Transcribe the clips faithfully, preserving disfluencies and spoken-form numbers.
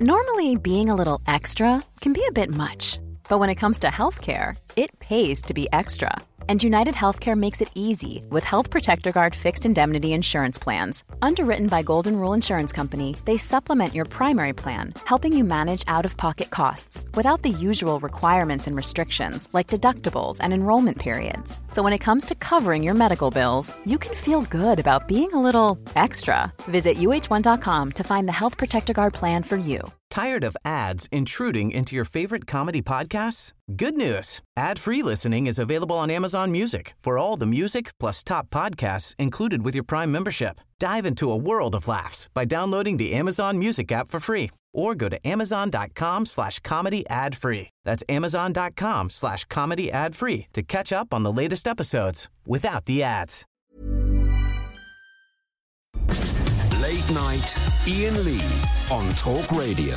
Normally, being a little extra can be a bit much, but when it comes to healthcare, it pays to be extra. And United Healthcare makes it easy with Health Protector Guard fixed indemnity insurance plans. Underwritten by Golden Rule Insurance Company, they supplement your primary plan, helping you manage out-of-pocket costs without the usual requirements and restrictions like deductibles and enrollment periods. So when it comes to covering your medical bills, you can feel good about being a little extra. Visit U H one dot com to find the Health Protector Guard plan for you. Tired of ads intruding into your favorite comedy podcasts? Good news. Ad-free listening is available on Amazon Music for all the music plus top podcasts included with your Prime membership. Dive into a world of laughs by downloading the Amazon Music app for free or go to amazon.com slash comedy ad free. That's amazon.com slash comedy ad free to catch up on the latest episodes without the ads. Late Night, Ian Lee on Talk Radio.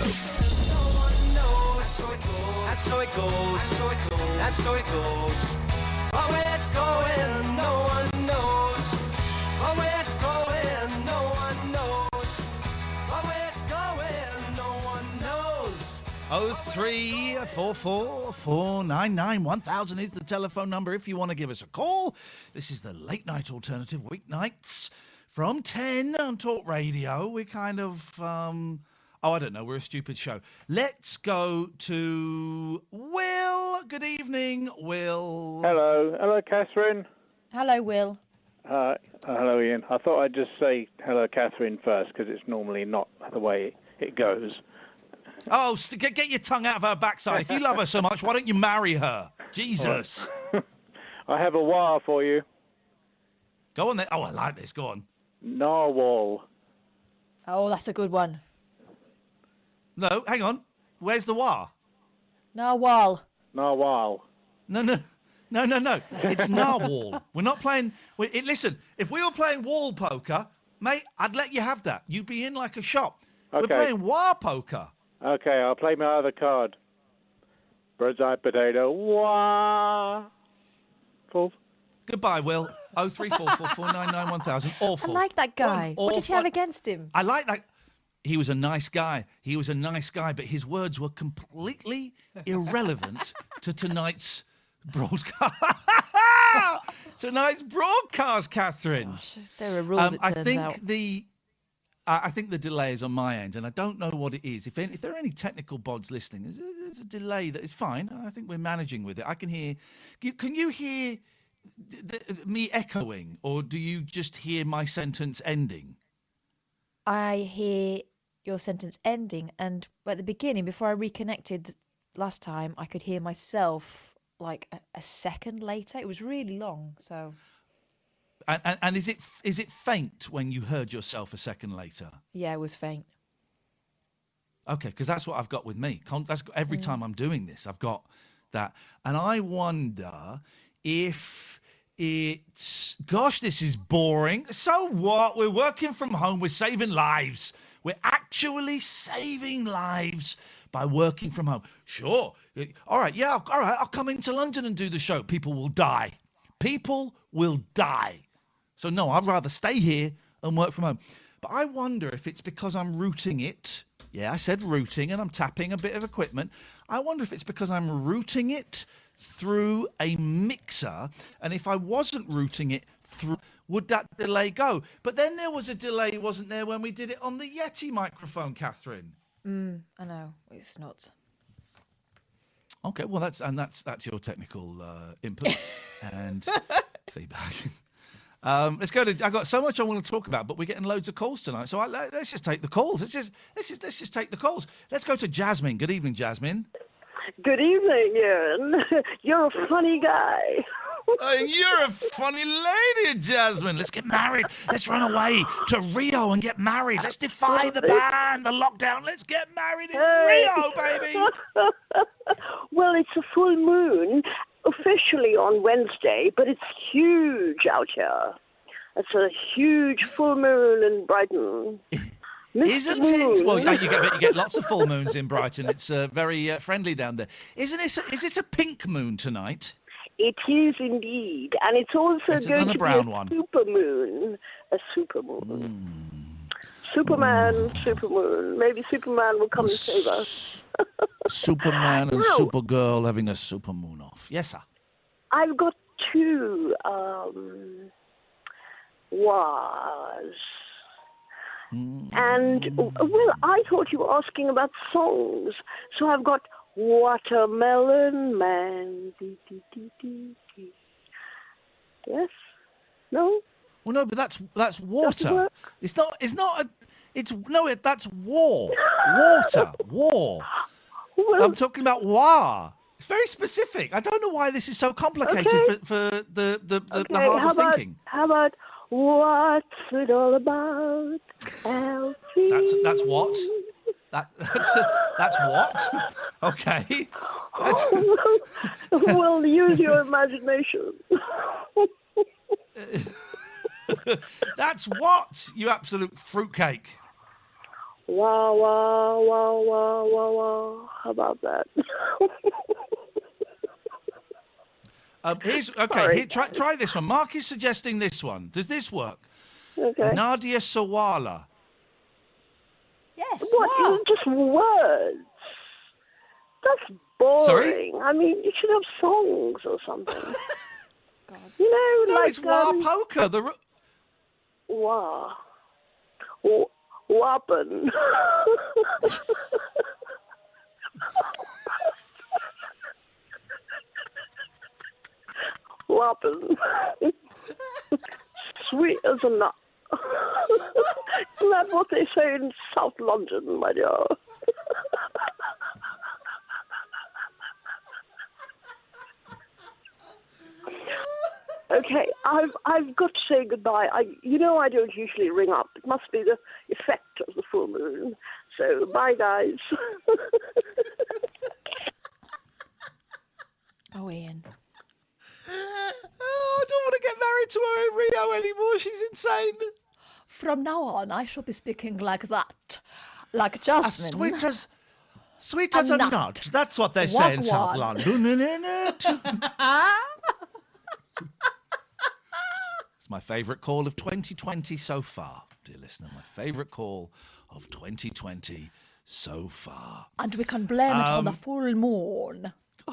That's how it goes. That's how it goes. Oh, where it's going, no one knows. Oh, where it's going, no one knows. Oh, where it's going, no one knows. oh three four four, four nine nine, one thousand is the telephone number if you want to give us a call. This is the Late Night Alternative, weeknights from ten on Talk Radio. We're kind of, um, oh, I don't know, we're a stupid show. Let's go to Will. Good evening, Will. Hello. Hello, Catherine. Hello, Will. Uh, hello, Ian. I thought I'd just say hello, Catherine, first, because it's normally not the way it goes. Oh, st- get, get your tongue out of her backside. If you love her so much, why don't you marry her? Jesus. I have a wire for you. Go on then. Oh, I like this. Go on. Narwhal. Oh, that's a good one. No, hang on. Where's the wah? Narwhal. Narwhal. No, no, no, no, no. It's narwhal. We're not playing. We, it, listen, if we were playing wall poker, mate, I'd let you have that. You'd be in like a shop. Okay. We're playing wah poker. Okay, I'll play my other card. Bird's eye potato. Wah. Full. Goodbye, Will. oh three four four, four nine nine, one thousand. Awful. I like that guy. One What did you have awful- against him? I like that. He was a nice guy. He was a nice guy, but his words were completely irrelevant to tonight's broadcast. tonight's broadcast, Catherine. Gosh, there are rules, Um, it I turns think out. the I I think the delay is on my end, and I don't know what it is. If any, if there are any technical bods listening, there's, a- there's a delay that is fine. I think we're managing with it. I can hear. You, can you hear th- th- me echoing, or do you just hear my sentence ending? I hear your sentence ending, and at the beginning, before I reconnected last time, I could hear myself like a, a second later. It was really long, so And, and, and is it is it faint when you heard yourself a second later? yeah, it was faint. Okay, because that's what I've got with me. Con- That's every time I'm doing this, I've got that, and I wonder if it's. Gosh, this is boring. So what? We're working from home. We're saving lives. We're actually saving lives by working from home. Sure. All right. Yeah. All right. I'll come into London and do the show. People will die. People will die. So no, I'd rather stay here and work from home. But I wonder if it's because I'm routing it. Yeah, I said routing, and I'm tapping a bit of equipment. I wonder if it's because I'm routing it through a mixer, and if I wasn't routing it through, would that delay go? But then there was a delay, wasn't there, when we did it on the Yeti microphone, Catherine? Mm, I know, it's not. Okay, well that's and that's that's your technical uh, input and feedback. Um, let's go to. I got so much I want to talk about, but we're getting loads of calls tonight. So I, let, let's just take the calls. Let's just let's just let's just take the calls. Let's go to Jasmine. Good evening, Jasmine. Good evening, Ian. You're a funny guy. Uh, you're a funny lady, Jasmine. Let's get married. Let's run away to Rio and get married. Let's defy the ban, the lockdown. Let's get married in Hey. Rio, baby. Well, it's a full moon officially on Wednesday, but it's huge out here. It's a huge full moon in Brighton. Mister Isn't it? Moon. Well, yeah, you get you get lots of full moons in Brighton. It's uh, very uh, friendly down there. Isn't it? Is it a pink moon tonight? It is indeed, and it's also Better going than a to brown be a one. super moon. A super moon. Superman, Supermoon. Maybe Superman will come and save us. Superman and No. Supergirl having a supermoon off. Yes, sir. I've got two um, was. And, well, I thought you were asking about songs. So I've got Watermelon Man. Dee, dee, dee, dee, dee. Yes? No? Well, no, but that's that's Doesn't water. work? It's not. It's not a. It's no. It, that's war. Water. War. Well, I'm talking about war. It's very specific. I don't know why this is so complicated Okay. for, for the the, the, okay, the heart how of about, thinking. how about what's it all about, Alfie? That's that's what. That that's that's what. Okay. That's, Well, use your imagination. that's what. You absolute fruitcake. Wow, wow, wow, wow, wow, wow. How about that? Um, here's okay. Sorry. Here, try try this one. Mark is suggesting this one. Does this work? Okay. Nadia Sawala. Yes. What? wow. It's just words. That's boring. Sorry? I mean, you should have songs or something. God. You know, No, like it's war um, poker. The ru- Wah. W- Wappen. Wappen. Sweet as a nut. Isn't that what they say in South London, my dear? Okay, I've I've got to say goodbye. I, you know, I don't usually ring up. It must be the effect of the full moon. So, bye, guys. Oh, Ian. Oh, I don't want to get married to her in Rio anymore. She's insane. From now on, I shall be speaking like that. Like As Jasmine. sweet as, sweet A as a nut. nut. That's what they say in South Wagwan. London. It's my favourite call of twenty twenty so far, dear listener. My favourite call of twenty twenty so far. And we can blame it on the Um, full moon.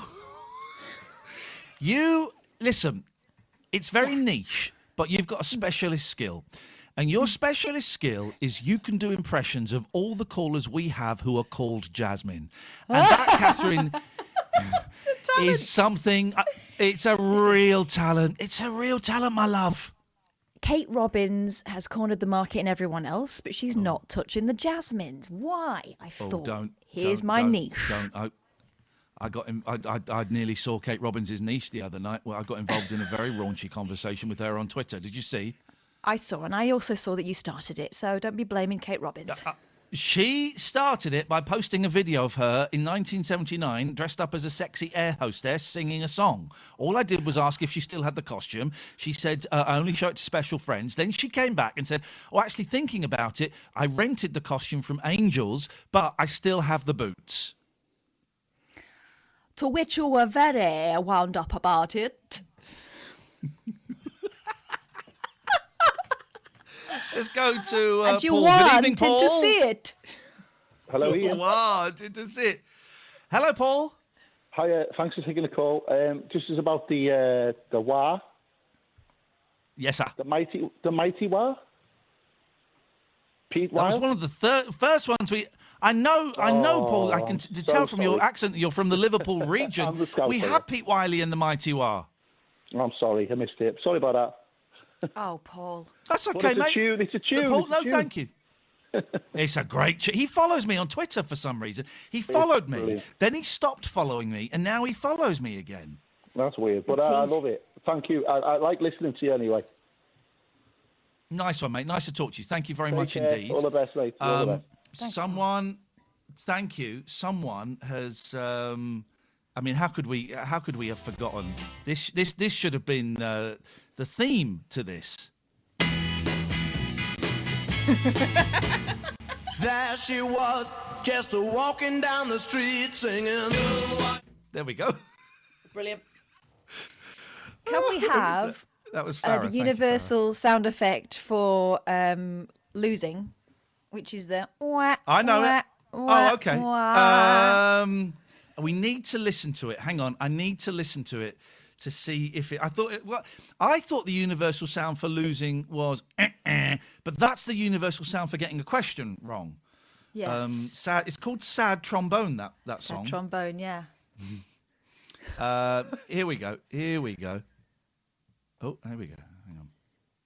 You, listen, it's very niche, but you've got a specialist skill. And your specialist skill is you can do impressions of all the callers we have who are called Jasmine. And that, Catherine, is something, uh, it's a real talent. It's a real talent, my love. Kate Robbins has cornered the market in everyone else, but she's not touching the Jasmines. Why? I Oh, thought, don't. here's don't, my don't, niche. Don't. I, I got him. I, I, I nearly saw Kate Robbins' niche the other night. Well, I got involved in a very raunchy conversation with her on Twitter. Did you see? I saw, and I also saw that you started it, so don't be blaming Kate Robbins. Uh, She started it by posting a video of her in nineteen seventy-nine dressed up as a sexy air hostess singing a song. All I did was ask if she still had the costume. She said, uh, I only show it to special friends. Then she came back and said, oh, actually thinking about it, I rented the costume from Angels, but I still have the boots. To which you were very wound up about it. Let's go to uh, and you Paul. Good wanted evening, Paul. to see it. Hello, Ian. Wanted to see it. Hello, Paul. Hi, uh, thanks for taking the call. Um, just as about the uh, the Wah, Yes, sir. the mighty, the mighty Wah. Pete That was Wild. one of the thir- first ones we. I know, I know, Paul. I Oh, can I'm t- so tell from your sorry. accent that you're from the Liverpool region. I'm the Scout We player. had Pete Wiley and the Mighty War. I'm sorry, I missed it. Sorry about that. Oh, Paul. That's But okay, it's a mate. tune. It's a tune. Paul, it's a no, tune. thank you. It's a great. Ch- he follows me on Twitter for some reason. He followed me, brilliant. then he stopped following me, and now he follows me again. That's weird, but It uh, I is. love it. Thank you. I, I like listening to you anyway. Nice one, mate. Nice to talk to you. Thank you very Take much care. indeed. All the best, mate. All the Um, best. someone, thank you. Someone has. Um, I mean, how could we? How could we have forgotten this? This this should have been uh, the theme to this. There she was, just a walking down the street singing. There we go. Brilliant. Can we have That was uh, Farrah. the Thank you, Farrah. universal sound effect for um, losing? which is the wah, I know wah, it. wah, Oh, okay. wah. Um, we need to listen to it. Hang on. I need to listen to it to see if it. I thought it. Well, I thought the universal sound for losing was, eh, eh, but that's the universal sound for getting a question wrong. Yes. Um, sad. It's called Sad Trombone. That that Sad song. trombone, yeah. Uh, here we go. Here we go. Oh, there we go. Hang on.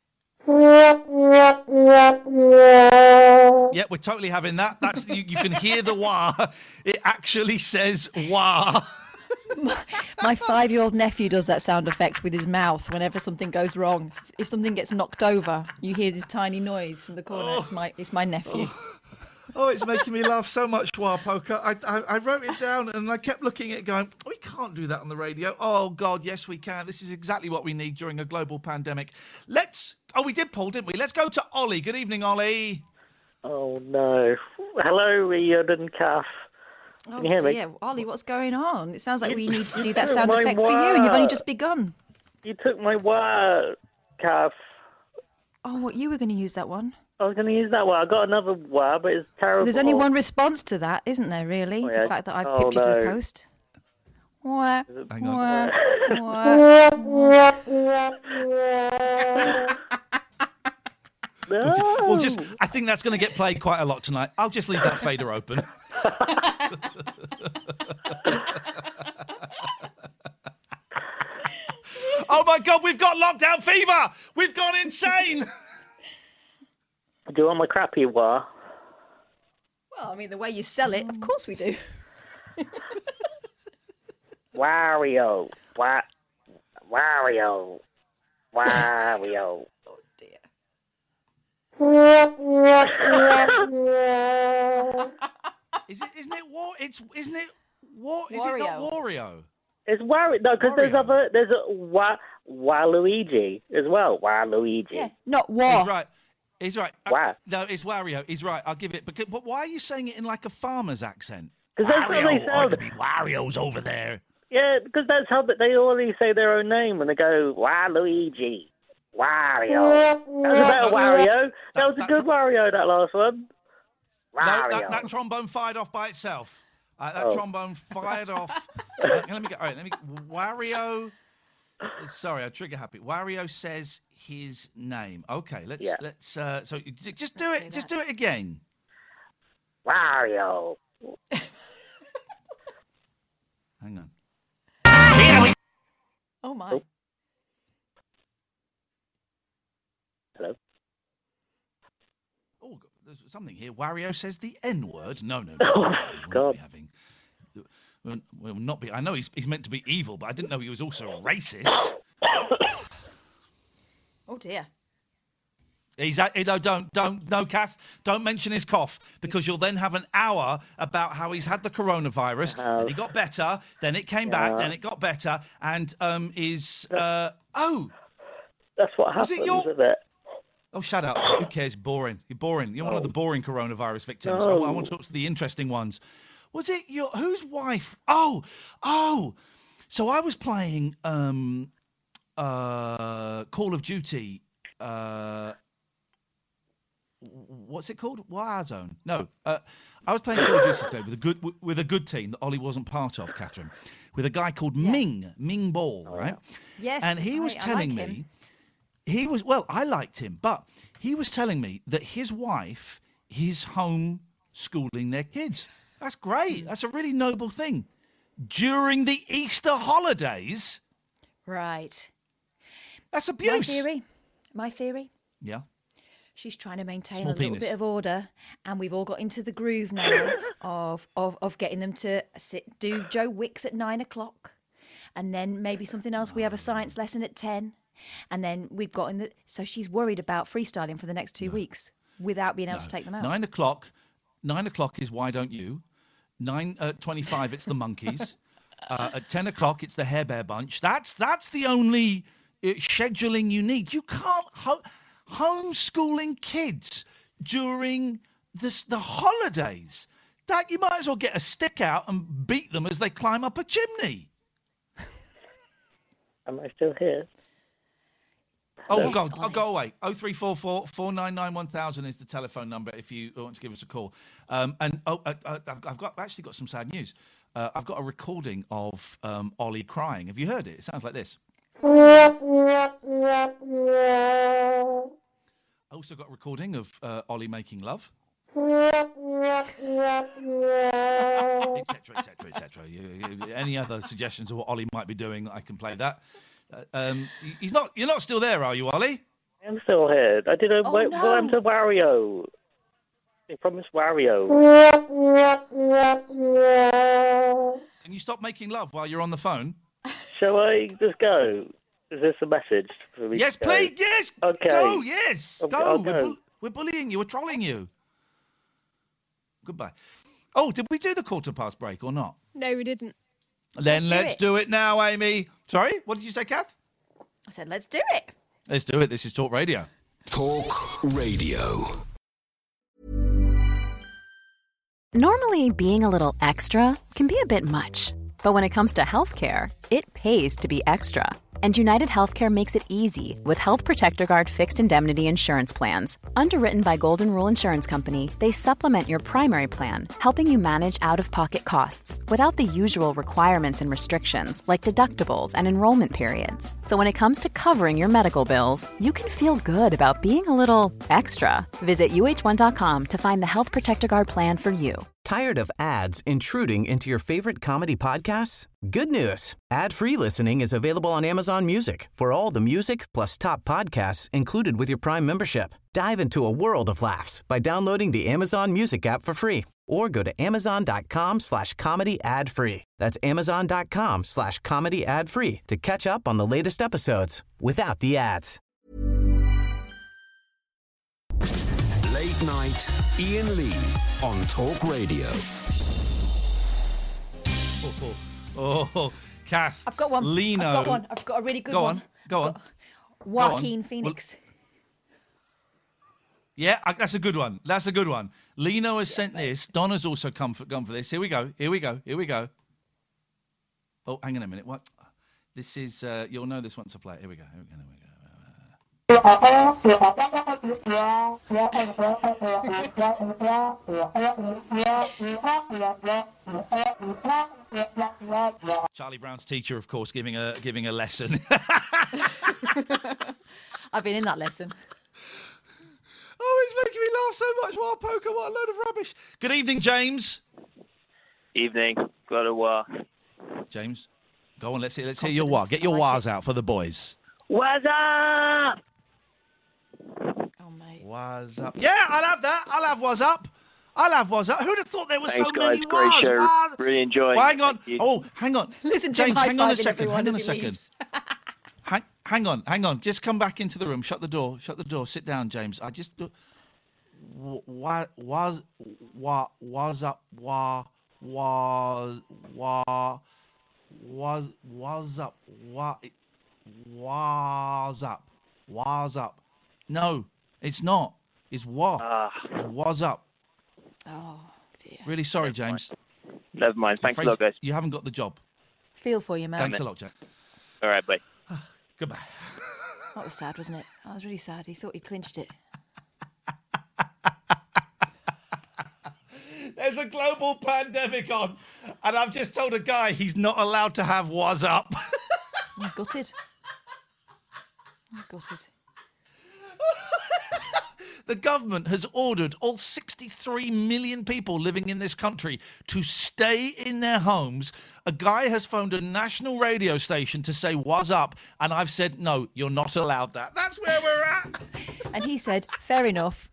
Yeah, we're totally having that. That's you, you can hear the wah. It actually says wah. My five-year-old nephew does that sound effect with his mouth whenever something goes wrong. If something gets knocked over, you hear this tiny noise from the corner. Oh. It's my it's my nephew. Oh. Oh, it's making me laugh so much, Wah Poker. I, I I wrote it down and I kept looking at it going, we can't do that on the radio. Oh, God, yes, we can. This is exactly what we need during a global pandemic. Let's, oh, we did, Paul, didn't we? Let's go to Ollie. Good evening, Ollie. Oh, no. Hello, Ian and Kath. Oh Can you hear me? dear, Ollie, what's going on? It sounds like You- we need to you do that took sound my effect for you, and you've only word. just begun. You took my word, Kath. Oh, what you were going to use that one? I was going to use that word. I got another word, but it's terrible. There's only one response to that, isn't there? Really, Oh, yeah. the fact that I've Oh, pipped you to the no. post. Wah, Hang wah, on. wah. We'll, ju- No. we'll just, I think that's going to get played quite a lot tonight. I'll just leave that fader open. Oh, my God, we've got lockdown fever. We've gone insane. Do you want my crappy word? Well, I mean, the way you sell it, of course we do. Wario. Wa- Wario. Wario. Oh dear. Is it? Isn't it war? It's isn't it war? Is it not Wario. Wario? It's Wario. No, because there's Wario. other. There's a Wa- Waluigi as well. Waluigi. Yeah, not He's war. right. He's right. Uh, Wa- no, it's Wario. He's right. I'll give it. Because, but why are you saying it in like a farmer's accent? Because that's how they Wario, sound. oh, Wario's over there. Yeah, because that's how they always say their own name when they go Waluigi, Wario. That was a better Wario. That was a That- good Wario. That last one. No, Wario. that, that trombone fired off by itself. Uh, that Oh. trombone fired off. Uh, let me get. All right, let me. Wario. Sorry, I trigger happy. Wario says his name. Okay, let's Yeah. let's. Uh, so you- just do Let's it. say Just that. do it again. Wario. Hang on. Oh my. Oh. Hello. Oh, there's something here. Wario says the N word. No, no, no. Oh, no, we'll not God. be having. We'll, we'll not be. I know he's he's meant to be evil, but I didn't know he was also racist. Oh dear. He's at, no, don't, don't, no, Kath, don't mention his cough because you'll then have an hour about how he's had the coronavirus, Uh, then he got better, then it came back, yeah. then it got better, and um, is uh, oh, That's what Was happens, it your- isn't it? oh, shut up, who cares? Boring, you're boring. You're one of the boring coronavirus victims. I, No. I want to talk to the interesting ones. Was it your whose wife? Oh, oh, so I was playing um, uh, Call of Duty. Uh, what's it called? Warzone. No, uh, I was playing Call of Duty today with a good with a good team that Ollie wasn't part of, Catherine, with a guy called Yeah. Ming Ming Ball, Oh, right? Yes. And he was I- I telling like me, him. he was well, I liked him, but he was telling me that his wife is home schooling their kids. That's great. That's a really noble thing. During the Easter holidays, Right. that's My abuse. theory. My theory. Yeah. She's trying to maintain Small a little penis. bit of order, and we've all got into the groove now of, of of getting them to sit do Joe Wicks at nine o'clock, and then maybe something else. We have a science lesson at ten, and then we've got in the. So she's worried about freestyling for the next two weeks without being able No. to take them out. Nine o'clock. Nine o'clock is Why Don't You? Nine uh, twenty-five. It's the Monkeys. uh, at ten o'clock, it's the Hair Bear Bunch. That's that's the only uh, scheduling you need. You can't ho- homeschooling kids during this the holidays. That you might as well get a stick out and beat them as they climb up a chimney. Am I still here? Oh, Yes, God, I'll Ollie. go away. oh three four four, four nine nine, one thousand is the telephone number if you want to give us a call. Um, and oh, uh, uh, I've I've got actually got some sad news. Uh, I've got a recording of um, Ollie crying. Have you heard it? It sounds like this. I also got a recording of uh, Ollie making love. Etc. Etc. Etc. Any other suggestions of what Ollie might be doing? I can play that. Uh, um, he's not. You're not still there, are you, Ollie? I'm still here. I did a Oh, what, no. what happened to Wario? They promised Wario. Can you stop making love while you're on the phone? Shall I just go? Is this a message for me? Yes, to go? please. Yes. Okay. Go. Yes. I'll- Go. I'll We're, go. bull- we're bullying you. We're trolling you. Goodbye. Oh, did we do the quarter past break or not? No, we didn't. Then Let's do let's it. do it now, Amy. Sorry, what did you say, Kath? I said, let's do it. Let's do it. This is Talk Radio. Talk Radio. Normally, being a little extra can be a bit much. But when it comes to healthcare, it pays to be extra. And United Healthcare makes it easy with Health Protector Guard fixed indemnity insurance plans. Underwritten by Golden Rule Insurance Company, they supplement your primary plan, helping you manage out-of-pocket costs without the usual requirements and restrictions like deductibles and enrollment periods. So when it comes to covering your medical bills, you can feel good about being a little extra. Visit U H one dot com to find the Health Protector Guard plan for you. Tired of ads intruding into your favorite comedy podcasts? Good news. Ad-free listening is available on Amazon Music for all the music plus top podcasts included with your Prime membership. Dive into a world of laughs by downloading the Amazon Music app for free or go to amazon.com slash comedy ad free. That's amazon.com slash comedy ad free to catch up on the latest episodes without the ads. Late night, Ian Lee on Talk Radio. Oh, oh, oh, Kath. I've got one. Lino. I've got one. I've got a really good Go one. on. Go on. Got Joaquin Phoenix. Yeah, I- that's a good one. That's a good one. Lino has sent this. Donna's also come for, gone for this. Here we go. Here we go. Here we go. Oh, hang on a minute. What? This is. Uh, you'll know this once I play it. Here we go. Here we go. Here we go. Charlie Brown's teacher, of course, giving a giving a lesson. I've been in that lesson. Oh, it's making me laugh so much. Wild poker, what a load of rubbish. Good evening, James. Evening. Got a uh, James, go on. Let's hear. Let's hear your wah. Get your I like wahs out for the boys. What's up? Oh, mate. Wahs up. Yeah, I'll have that. I'll have wahs up. I'll have wahs up. Who'd have thought there were Thanks, so guys. many Great wahs? show. Wahs. Really enjoying Well, it. hang on. Thank you. Oh, hang on. Listen to him James, hang on a high-fiving second. everyone Hang on a as he second. leaves. Hang, hang on. Hang on. Just come back into the room. Shut the door. Shut the door. Sit down, James. I just. What was what was up? Wa was wa was was up? What was up? Was up? No, it's not. It's what? Ah, It's was up. Oh, dear. Really sorry, James. never mind. Thanks a Afraid lot, guys. You haven't got the job. Feel for you, man. Thanks a lot, Jack. All right, bye. Goodbye. That was sad, wasn't it? That was really sad. He thought he clinched it. There's a global pandemic on, and I've just told a guy he's not allowed to have was up. He's gutted. He's gutted. The government has ordered all sixty-three million people living in this country to stay in their homes. A guy has phoned a national radio station to say, "What's up?" And I've said, "No, you're not allowed that." That's where we're at. And he said, fair enough.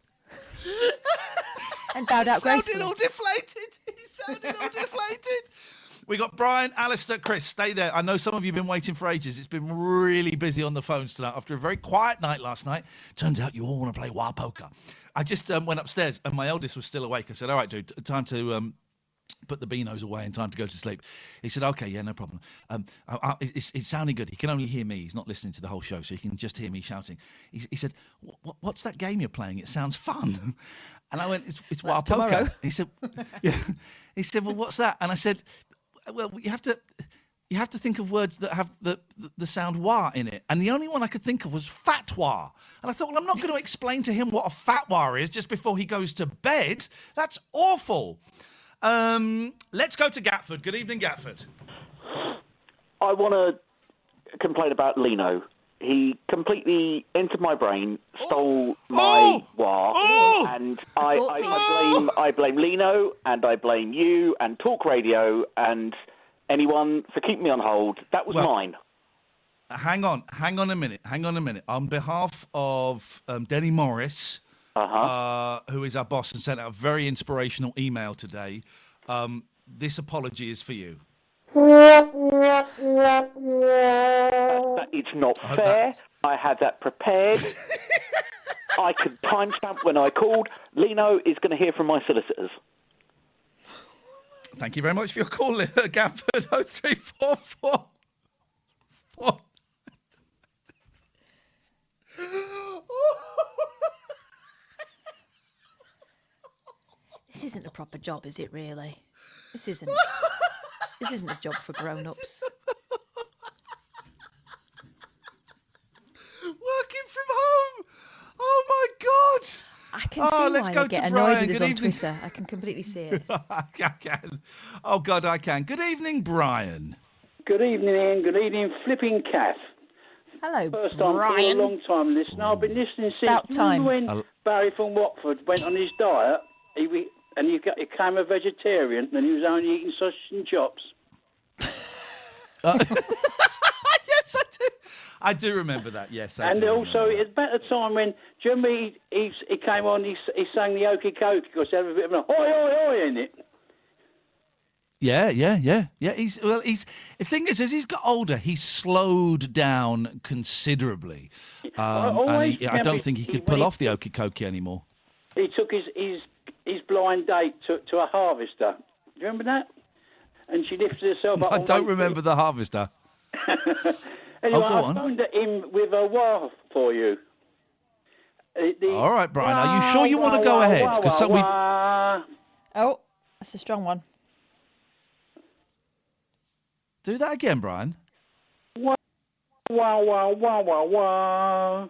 And bowed out He sounded gracefully. all deflated. He sounded all deflated. We got Brian, Alistair, Chris. Stay there. I know some of you have been waiting for ages. It's been really busy on the phones tonight. After a very quiet night last night, turns out you all want to play wild poker. I just um, went upstairs and my eldest was still awake. I said, "All right, dude, t- time to um, put the beanos away and time to go to sleep." He said, "Okay, yeah, no problem." Um, I, I, it's, it's sounding good. He can only hear me. He's not listening to the whole show, so he can just hear me shouting. He, he said, what, "What's that game you're playing? It sounds fun." And I went, "It's, it's wild tomorrow. poker." He said, "Yeah." He said, "Well, what's that?" And I said, "Well, you have to." you have to think of words that have the, the, the sound wah in it. And the only one I could think of was fatwa. And I thought, well, I'm not going to explain to him what a fatwa is just before he goes to bed. That's awful. Um, let's go to Gatford. Good evening, Gatford. I want to complain about Lino. He completely entered my brain, stole oh, my oh, wah, oh, and I, oh, I, I blame I blame Lino, and I blame you, and Talk Radio, and anyone for keeping me on hold. That was well, mine. Hang on, hang on a minute, hang on a minute. On behalf of um, Denny Morris, uh-huh. uh, who is our boss and sent out a very inspirational email today, um, this apology is for you. That, that, it's not Oh, fair. that's- I had that prepared. I could timestamp when I called. Lino is going to hear from my solicitors. Thank you very much for your call, Gatford. oh three four four four. This isn't a proper job, is it really? This isn't. This isn't a job for grown-ups. Working from home. Oh my God. I can Oh, see let's why go they get to annoyed Brian. with us Good on evening. Twitter. I can completely see it. I can. Oh God, I can. Good evening, Brian. Good evening, Ian. Good evening, Flipping Kath. Hello, First time, Brian. for a long time listener. I've been listening since. About time. Remember when Barry from Watford went on his diet, he, we- and he, got, he became a vegetarian, and he was only eating sausage and chops. Uh, yes, I do. I do remember that. Yes, I and do also, remember it's about the time when, do you remember he, he, he came on, he, he sang the Okie Kokie, because he had a bit of a oi, oi, oi in it. Yeah, yeah, yeah, yeah. He's well. He's the thing is, as he's got older, he's slowed down considerably, I um, and always he, I remember don't think he he- could when pull he- off the Okie Kokie anymore. He took his, his, his blind date to, to a harvester. Do you remember that? And she lifted herself up. I on don't one remember the harvester. foot. Anyway, Oh, go I on. phoned him with a wah for you. Uh, the- All right, Brian. Are you sure you wah, want to go wah, ahead? wah, Because wah, we. wah. Oh, that's a strong one. Do that again, Brian. Wah, wah, wah, wah, wah, wah.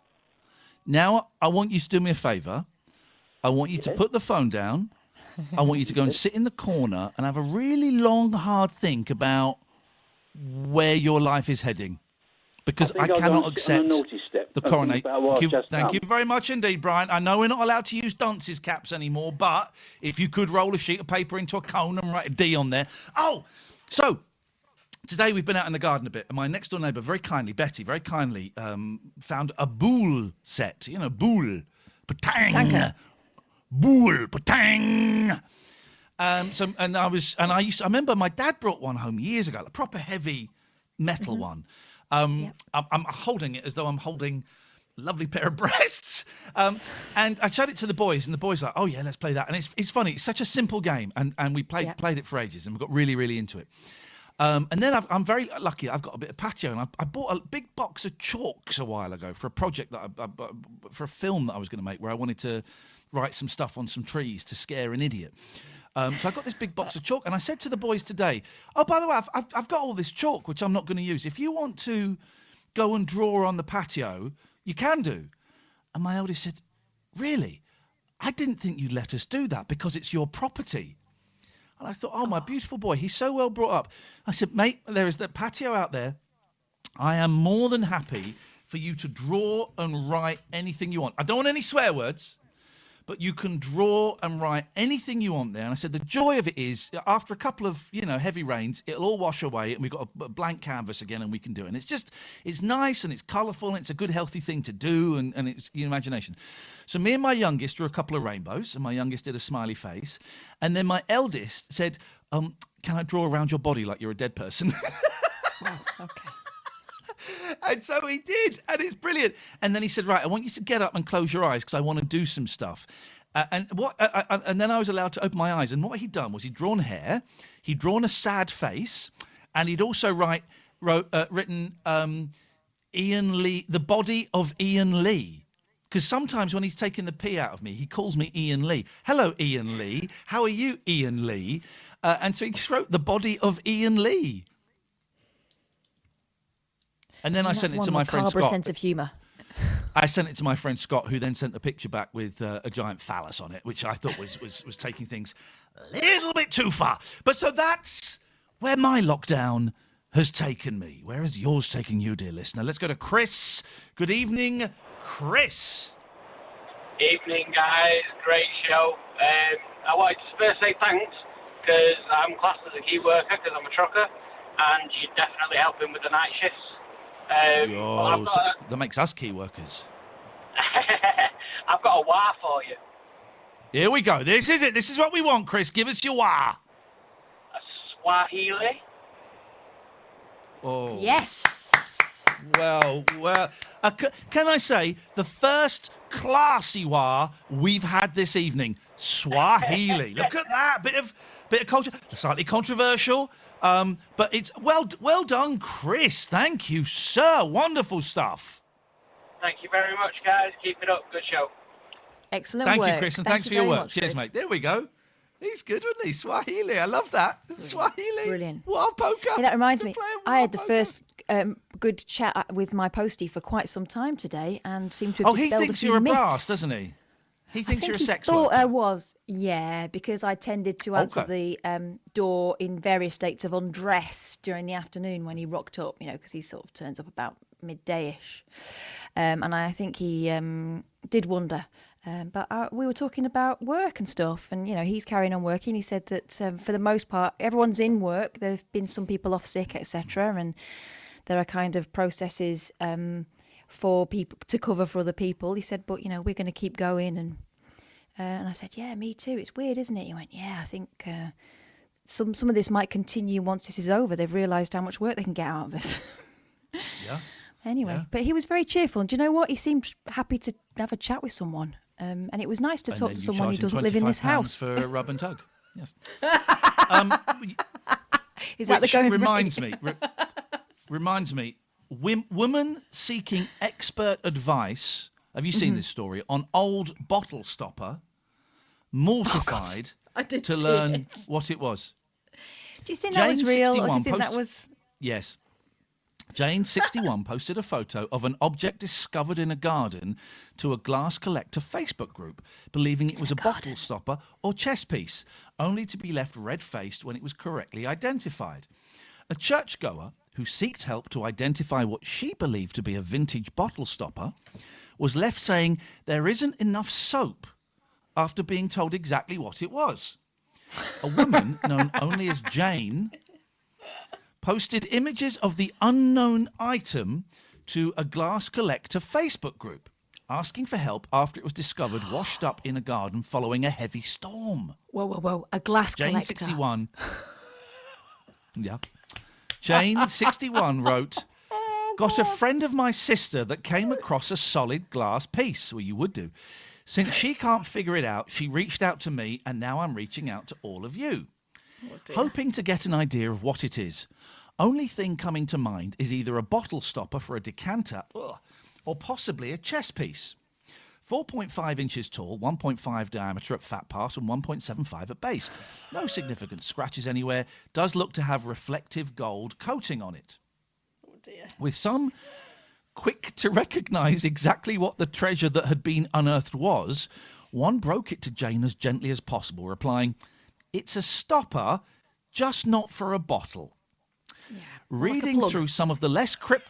Now I want you to do me a favour. I want you to put the phone down. I want you to go and sit in the corner and have a really long, hard think about where your life is heading, because I I, think I'll go cannot and sit on a accept naughty step. the I think coronation. about what Thank, you, I've just thank done. you very much indeed, Brian. I know we're not allowed to use dunces caps anymore, but if you could roll a sheet of paper into a cone and write a D on there. Oh, so today we've been out in the garden a bit, and my next door neighbour, very kindly, Betty, very kindly, um, found a boule set. You know, boule, patang, Tanker. boule, patang. Um, so and I was and I used to, I remember my dad brought one home years ago, a proper heavy metal Mm-hmm. one. Um, I'm, I'm holding it as though I'm holding a lovely pair of breasts. Um, and I showed it to the boys, and the boys were like, "Oh yeah, let's play that." And it's it's funny. It's such a simple game, and and we played Yeah. played it for ages, and we got really really into it. Um, and then I've, I'm very lucky. I've got a bit of patio, and I, I bought a big box of chalks a while ago for a project that I, I, I- for a film that I was going to make, where I wanted to write some stuff on some trees to scare an idiot. Um, so I got this big box of chalk, and I said to the boys today, "Oh, by the way, I've, I've, I've got all this chalk which I'm not going to use. If you want to go and draw on the patio, you can do." And my eldest said, "Really? I didn't think you'd let us do that because it's your property." And I thought, oh, my beautiful boy, he's so well brought up. I said, "Mate, there is that patio out there. I am more than happy for you to draw and write anything you want. I don't want any swear words, but you can draw and write anything you want there." And I said, the joy of it is, after a couple of, you know, heavy rains, it'll all wash away and we've got a, a blank canvas again and we can do it. And it's just, it's nice and it's colourful and it's a good, healthy thing to do, and, and it's your imagination. So me and my youngest drew a couple of rainbows, and my youngest did a smiley face. And then my eldest said, um, "Can I draw around your body like you're a dead person?" Wow, okay. And so he did, and it's brilliant. And then he said, "Right, I want you to get up and close your eyes because I want to do some stuff." Uh, and what? Uh, uh, and then I was allowed to open my eyes. And what he'd done was he'd drawn hair, he'd drawn a sad face, and he'd also write, wrote, uh, written um, Ian Lee, the body of Ian Lee. Because sometimes when he's taking the P out of me, he calls me Ian Lee. "Hello, Ian Lee. How are you, Ian Lee?" Uh, and so he just wrote the body of Ian Lee. And then I, I sent it to my friend Scott. sense of humour. I sent it to my friend Scott, who then sent the picture back with uh, a giant phallus on it, which I thought was, was was taking things a little bit too far. But so that's where my lockdown has taken me. Where has yours taken you, dear listener? Let's go to Chris. Good evening, Chris. Evening, guys. Great show. Um, I wanted to first say thanks because I'm classed as a key worker because I'm a trucker, and you're definitely helping with the night shifts. Um, Yo, got so a, that makes us key workers. I've got a wah for you. Here we go. This is it. This is what we want, Chris. Give us your wah. A Swahili. Oh. Yes. Well, well. Uh, c- can I say the first classy wah we've had this evening? Swahili. Look at that bit of bit of culture. Slightly controversial, um, but it's well well done, Chris. Thank you, sir. Wonderful stuff. Thank you very much, guys. Keep it up. Good show. Excellent Thank work. you, Chris, and Thank thanks you for your very work. much, Cheers, Chris. mate. There we go. He's good, wasn't he? Swahili. I love that. Swahili. Brilliant. What poker. Hey, that reminds me, playing I had the wild first um, good chat with my postie for quite some time today, and seemed to have Oh, he dispelled thinks a few you're a myths. brass, doesn't he? He I thinks think you're a he sex thought worker. I was, yeah, because I tended to answer Okay. the um, door in various states of undress during the afternoon when he rocked up, you know, because he sort of turns up about midday-ish. Um, and I think he um, did wonder. Um, but uh, we were talking about work and stuff, and, you know, he's carrying on working. He said that um, for the most part, everyone's in work. There have been some people off sick, et cetera, and there are kind of processes um, for people to cover for other people. He said, but, you know, we're going to keep going. And uh, and I said, yeah, me too. It's weird, isn't it? He went, yeah, I think uh, some some of this might continue once this is over. They've realised how much work they can get out of it. Yeah. Anyway, Yeah. but he was very cheerful. And do you know what? He seemed happy to have a chat with someone. Um, and it was nice to And talk then to you someone who charge him doesn't live in this twenty-five house. pounds for a rub and tug. Yes. um, Is that the which going rate? reminds me, re- reminds me, wim- woman seeking expert advice. Have you seen Mhm. this story on old bottle stopper? Mortified I did to see learn it. what it was. Do you think that was Jane real, or do you sixty-one think that post- was? Yes. Jane, sixty-one, posted a photo of an object discovered in a garden to a glass collector Facebook group, believing it was a, bottle stopper or chess piece, only to be left red-faced when it was correctly identified. A churchgoer who sought help to identify what she believed to be a vintage bottle stopper was left saying there isn't enough soap after being told exactly what it was. A woman known only as Jane posted images of the unknown item to a glass collector Facebook group, asking for help after it was discovered washed up in a garden following a heavy storm. Whoa, whoa, whoa! A glass Jane collector. sixty-one. Yeah. Jane sixty-one wrote, "Got a friend of my sister that came across a solid glass piece." Well, you would do. "Since she can't figure it out, she reached out to me, and now I'm reaching out to all of you, hoping to get an idea of what it is. Only thing coming to mind is either a bottle stopper for a decanter, ugh, or possibly a chess piece. four point five inches tall, one point five diameter at fat part and one point seven five at base. No significant scratches anywhere. Does look to have reflective gold coating on it. Oh dear. With some quick to recognise exactly what the treasure that had been unearthed was, one broke it to Jane as gently as possible, replying, 'It's a stopper, just not for a bottle.' Reading plug. through some of the less crypt...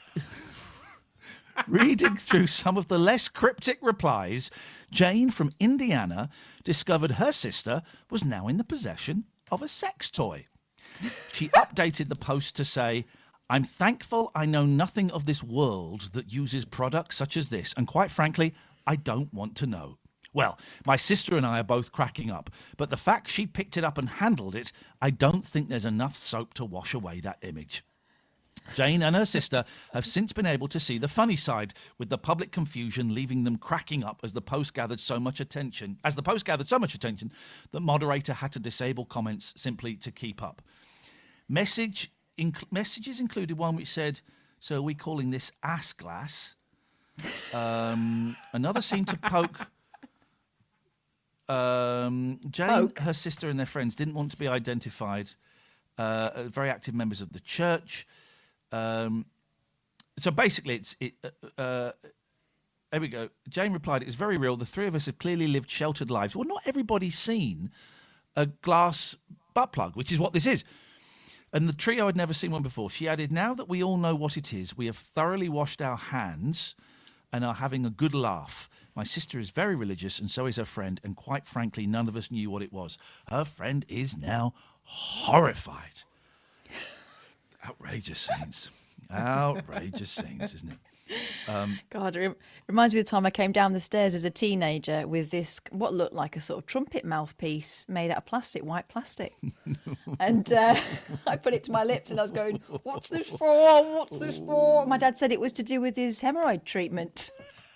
Reading through some of the less cryptic replies, Jane from Indiana discovered her sister was now in the possession of a sex toy. She updated the post to say, 'I'm thankful I know nothing of this world that uses products such as this, and quite frankly, I don't want to know.' Well, my sister and I are both cracking up, but the fact she picked it up and handled it, I don't think there's enough soap to wash away that image. Jane and her sister have since been able to see the funny side, with the public confusion leaving them cracking up as the post gathered so much attention, as the post gathered so much attention, the moderator had to disable comments simply to keep up. Message inc- messages included one which said, 'So are we calling this ass glass?' Um, another seemed to poke... Um, Jane, Poke. her sister and their friends didn't want to be identified. Uh, very active members of the church. Um, so basically, it's it. Uh, uh, there we go. Jane replied, "It's very real. The three of us have clearly lived sheltered lives. Well, not everybody's seen a glass butt plug, which is what this is." And the trio had never seen one before. She added, "Now that we all know what it is, we have thoroughly washed our hands and are having a good laugh. My sister is very religious, and so is her friend, and quite frankly, none of us knew what it was. Her friend is now horrified." Outrageous scenes. Outrageous scenes, isn't it? Um, God, it rem- reminds me of the time I came down the stairs as a teenager with this, what looked like a sort of trumpet mouthpiece made out of plastic, white plastic. And uh, I put it to my lips and I was going, "What's this for? What's this for?" My dad said it was to do with his hemorrhoid treatment.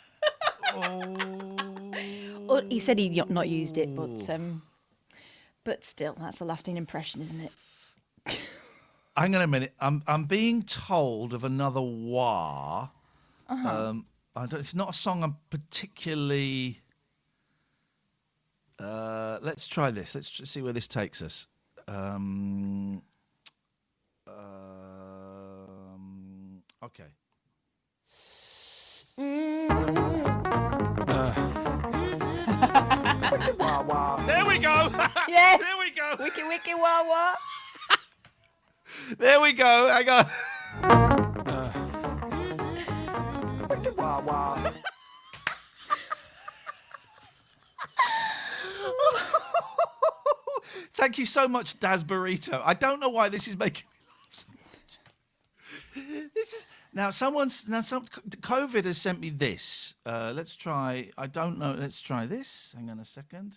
Well, he said he'd not- not used it, but um, but still, that's a lasting impression, isn't it? hang on a minute. I'm I'm being told of another wah. Uh-huh. Um, I don't, it's not a song I'm particularly. Uh, let's try this. Let's tr- see where this takes us. Um, um, okay. There we go. Yes. There we go. Wiki wiki wah wah. There we go. Hang on. Thank you so much, Daz Burrito. I don't know why this is making me laugh so much. This is now someone's now some COVID has sent me this. Uh, let's try. I don't know. Let's try this. Hang on a second.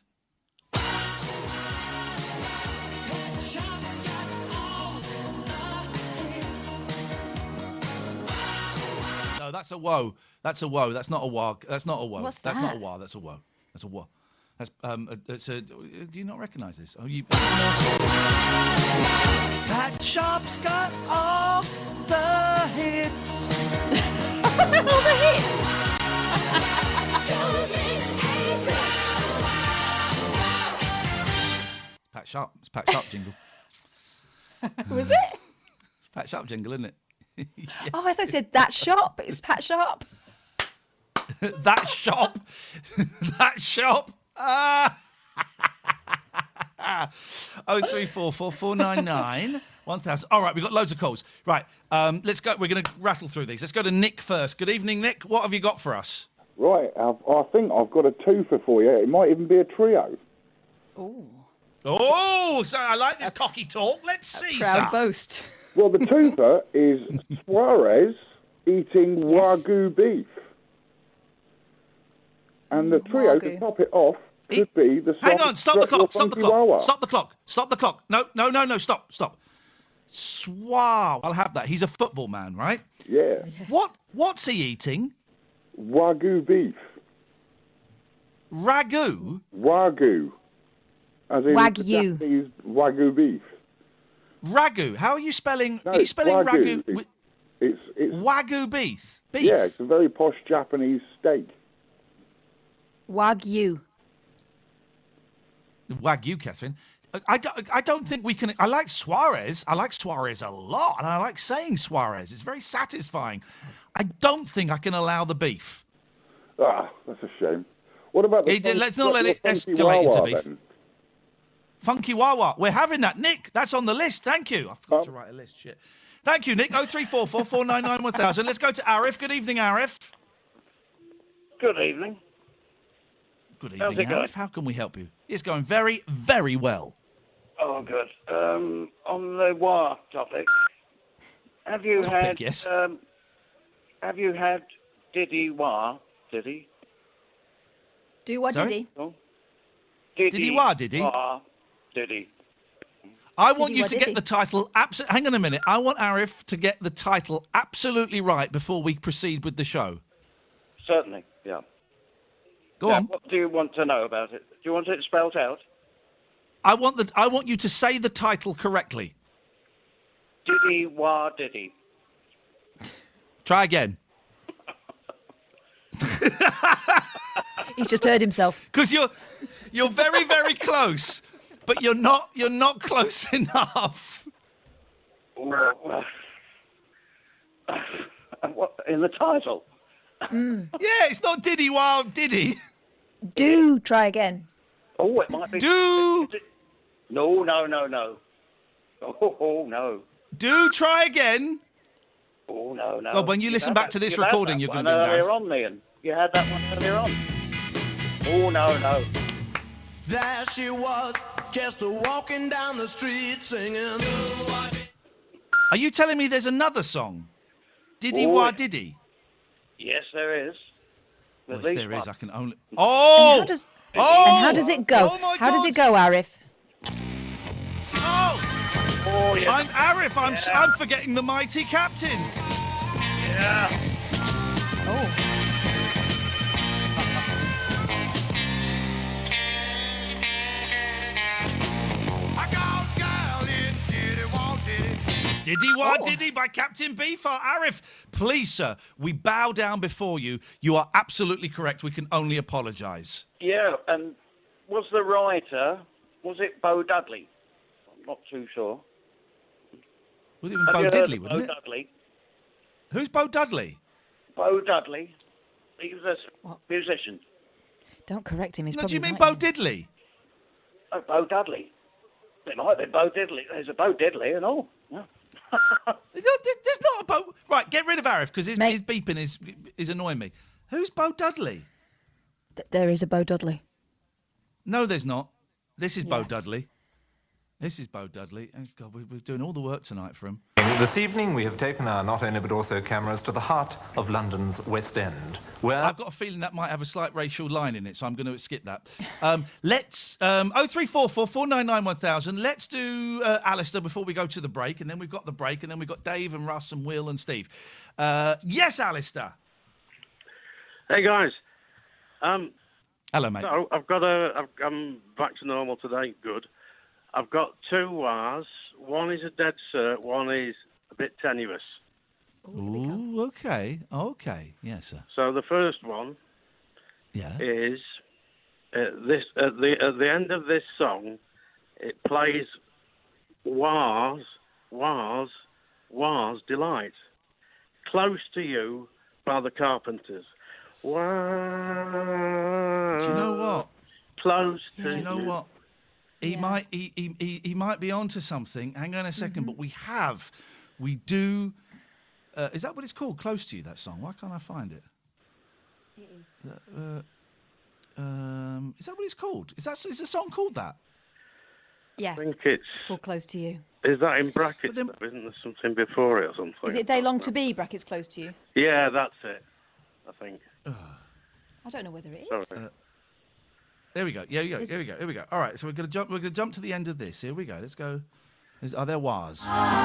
No, that's a woe. That's a woe. That's not a wah. That's not a woe. What's that's not that? a wah. That's a woe. That's a woe. That's um. a- It's a. Do you not recognise this? Oh, you. That shop's got all the hits. All the hits. Pat Sharp. It's Pat Sharp jingle. Was it? It's Pat Sharp jingle, isn't it? Oh, I thought it said that shop. It's Pat Sharp. That shop. That shop. Ah. Oh three four four four nine nine one thousand. All right, we've got loads of calls. Right, um, let's go. We're going to rattle through these. Let's go to Nick first. Good evening, Nick. What have you got for us? Right, I've, I think I've got a twofer for you. It might even be a trio. Oh. Oh, so I like this cocky talk. Let's see. Proud sir. boast. Well, the twofer is Suarez eating Yes. Wagyu beef. And the trio to Wagyu. top it off could be the Hang song on, stop the Stretch Your clock, stop the Funky clock, Wawa. stop the clock, stop the clock. No, no, no, no, stop, stop. Swar, I'll have that. He's a football man, right? Yeah. What? What's he eating? Wagyu beef. Ragu? Wagyu. As in Wagyu. the Japanese Wagyu beef. Ragu. How are you spelling? No, are you it's spelling Wagyu. ragu? It's, with it's, it's Wagyu beef. Beef. Yeah, it's a very posh Japanese steak. Wagyu. Wagyu, Catherine. I, I, don't, I don't think we can. I like Suarez. I like Suarez a lot, and I like saying Suarez. It's very satisfying. I don't think I can allow the beef. Ah, that's a shame. What about the It- fun- let's not let it funky escalate into Wawa, beef. then? Funky Wawa. We're having that. Nick, that's on the list. Thank you. I forgot Oh. to write a list. Shit. Thank you, Nick. oh three four four four nine nine one thousand. Let's go to Arif. Good evening, Arif. Good evening. Good How's evening, it going? Arif. How can we help you? It's going very, very well. Oh, good. Um, on the war topic, have you Topic, had? yes. Um, have you had Diddy War? Diddy? Do what Sorry? did he? Oh. Diddy Diddy War, Diddy? War, Diddy. I want Diddy you what to did get he? the title. Abso- Hang on a minute. I want Arif to get the title absolutely right before we proceed with the show. Certainly, yeah. Go Yeah, on. What do you want to know about it? Do you want it spelled out? I want the. I want you to say the title correctly. Diddy War, Diddy. Try again. He's just heard himself. Because you're, you're very, very close, but you're not. You're not close enough. Well, what in the title? Mm. Yeah, it's not Diddy Wild Diddy. Do try again. Oh, it might be. Do. Is it- No, no, no, no. Oh, oh, no. Do try again. Oh, no, no. God, when you listen had back that- to this you had recording, that you're one going to be earlier embarrassed. on, Ian. You had that one earlier on. Oh, no, no. There she was, just walking down the street singing. Are you telling me there's another song? Diddy Oh, Wah it- Diddy? Yes, there is. Well, There's if these there is, ones. I can only... Oh! And how does, oh! and how does it go? Oh, my how does God. it go, Arif? Oh! Oh, yeah. I'm Arif. I'm, Yeah. I'm forgetting the mighty captain. Yeah. Oh. I got gal in Diddy Wah Diddy. Diddy Wah Oh. Diddy by Captain Beefheart. Arif, please, sir, we bow down before you. You are absolutely correct. We can only apologise. Yeah, and was the writer, was it Bo Dudley? I'm not too sure. Was it even Have Bo you heard Diddley, of wasn't Bo it? Dudley? Who's Bo Dudley? Bo Dudley. He was a s- What? musician. Don't correct him. He's No, do probably you mean right. Bo Diddley? Oh, Bo Dudley. It might be Bo Diddley. There's a Bo Diddley and all. Yeah. No, there- There's not a Bo... Right, get rid of Arif, because his, Mate. his beeping is, is annoying me. Who's Bo Dudley? Th- There is a Bo Dudley. No, there's not. This is Bo Yeah. Dudley. This is Bo Dudley. Oh, God, we- we're doing all the work tonight for him. This evening we have taken our not only but also cameras to the heart of London's West End, where... I've got a feeling that might have a slight racial line in it, so I'm going to skip that. Um, let's um, oh three four four four nine nine one thousand. Let's do uh, Alistair before we go to the break, and then we've got the break, and then we've got Dave and Russ and Will and Steve. Uh, yes, Alistair. Hey guys, um, Hello, mate. so I've got a, I've, I'm back to normal today. Good. I've got two wahs. One is a dead cert. One is a bit tenuous. Ooh, okay, okay, yes, sir. So the first one Yeah. is uh, this at the at the end of this song, it plays wahs, wahs, wahs delight. Close to You by the Carpenters. Wah. Do you know what? Close to Do you know you. what? He might he, he, he, he might be onto something. Hang on a 2nd but we have, we do. Uh, is that what it's called? Close to You, that song. Why can't I find it? It is. Uh, um, is that what it's called? Is that is the song called that? Yeah. I think it's. It's called Close to You. Is that in brackets? Though? Isn't there something before it or something? Is it Day Long to Be, brackets Close to You? Yeah, that's it. I think. I don't know whether it is. Sorry. Uh, there we go. Yeah, yeah. Is Here we go. Here we go. All right. So we're gonna jump. We're gonna jump to the end of this. Here we go. Let's go. Is, are there wahs?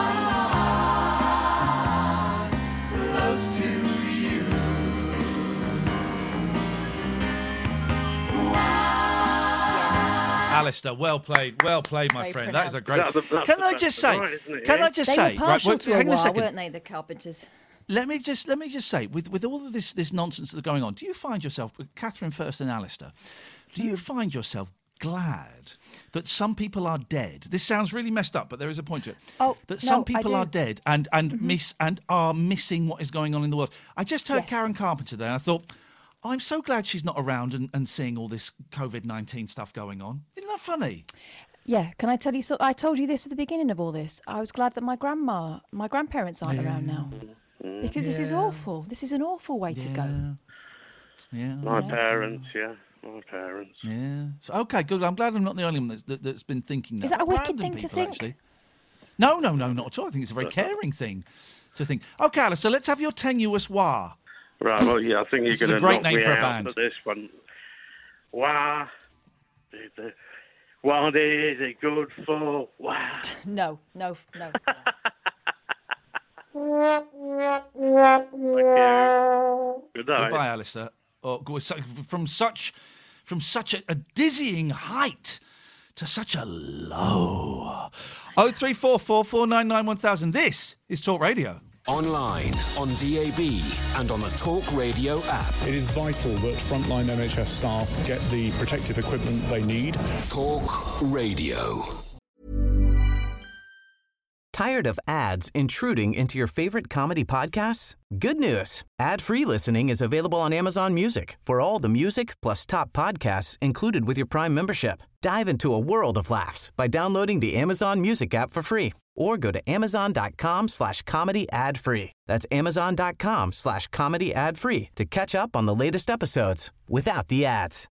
Close to you. Alistair, well played, well played, my Very friend. That is a great. pronounced. That's the- Can I that's just the say? right, isn't it, Can yeah? I just They say? were partial right, to a hang on a wah, second. weren't they, the Carpenters? Let me just let me just say, with with all of this this nonsense that's going on, do you find yourself, Catherine first and Alistair, do you find yourself glad that some people are dead? This sounds really messed up, but there is a point to it. Oh, that no, some I people do. are dead and and miss and are missing what is going on in the world. I just heard Yes. Karen Carpenter there, and I thought, I'm so glad she's not around and, and seeing all this COVID nineteen stuff going on. Isn't that funny? Yeah, can I tell you so? I told you this at the beginning of all this. I was glad that my grandma, my grandparents aren't around now. Because this is Yeah. awful. This is an awful way to go. Yeah. My Yeah. parents, yeah, my parents. Yeah. So, okay, good. I'm glad I'm not the only one that's, that, that's been thinking that. Is that a wicked Random thing to people, think? Actually. No, no, no, not at all. I think it's a very caring thing to think. Okay, Alistair, let's have your tenuous wah. Right, well, yeah, I think you're This is going a to great knock name me for a out band. for this one. Wah. the- the- What is it good for? Wow. No, no, f- no. Good night. Goodbye, Alistair. Oh, go- so- from such, from such a, a dizzying height to such a low. Oh three four four four nine nine one thousand. This is Talk Radio. Online, on D A B, and on the Talk Radio app. It is vital that frontline N H S staff get the protective equipment they need. Talk Radio. Tired of ads intruding into your favorite comedy podcasts? Good news. Ad-free listening is available on Amazon Music for all the music plus top podcasts included with your Prime membership. Dive into a world of laughs by downloading the Amazon Music app for free or go to amazon.com slash comedy ad free. That's amazon.com slash comedy ad free to catch up on the latest episodes without the ads.